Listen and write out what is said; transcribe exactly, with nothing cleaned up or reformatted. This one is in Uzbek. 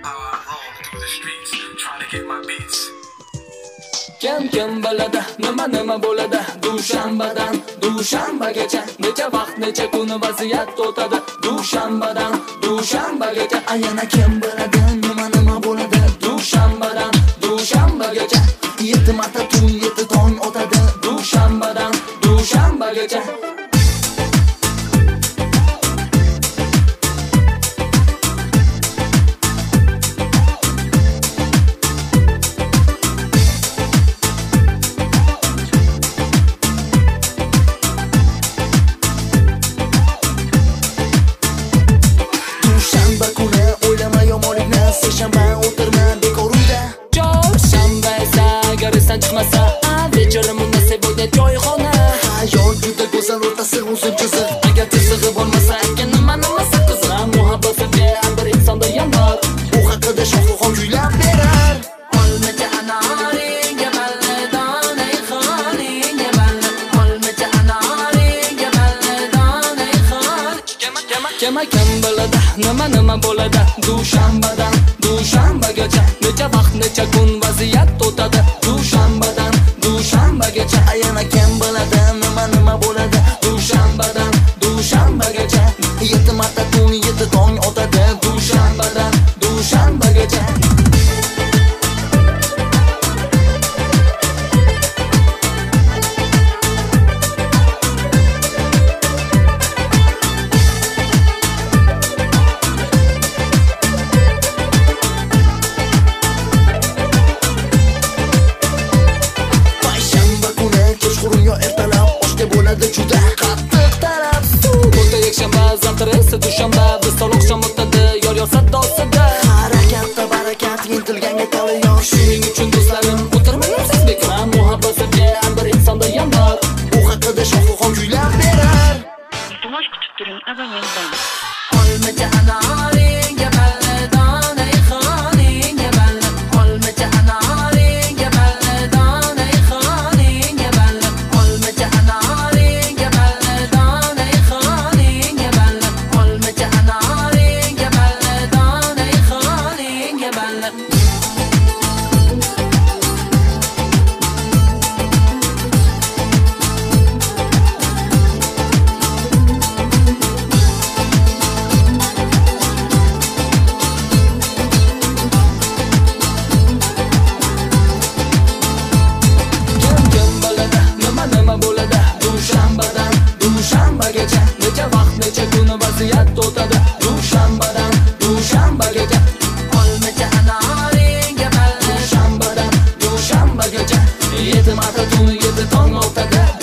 Kim kim biladi nima nima bo'ladi dushanbadan dushanbagacha necha vaqt necha kun vaziyat o'tadi dushanbadan dushanbagacha ayana kim biladi nima nima bo'ladi dushanbadan dushanbagacha yetti marta tun yetti tong o'tadi dushanbadan dushanbagacha seshanba o'tirma bekor uyda chorshanba esa garisdan chiqmasa vecherim munasib bo'ldi joyxona hayot juda go'zal o'rtasi uzun chiziq agar chizig'i bo'lmasa aka nima nimasi qiziq muhabbatiga bir insonda yonar u haqida shohruxxon kuylab berar olmacha anoringa balladonay xoninga balla olmacha anoringa balladonay xon kema kema kema kim biladi nima nima bo'ladi dushanbadan dushanbagacha necha vaqt necha kun vaziyat o'tadi dushanbadan dushanbagacha ayana kim biladi nima nima bo'ladi dushanbadan dushanbagacha yetti marta kun yetti tong o'tadi dushanbadan dushanbagacha juda qattiq taraf o'ta yakshanba zavtira esa dushanba biz toloqsham o'tadi yor yor saddosida harakatda barakat intilganga tali yor shuning uchun do'stlarim o'tirmang siz bekor muhabbatiga bir insonda yonar u haqida shohruxxon kuylab berar iltimos kutib turing abonentdan olmacha anoringa balladonay xoninga balla olmacha anoringa balladonay xoninga balla olmacha necha vaqt necha kun vaziyat o'tadi dushanbadan dushanbagacha olmacha anoringa balla dushanbadan dushanbagacha yetti marta tun yetti tong o'tadi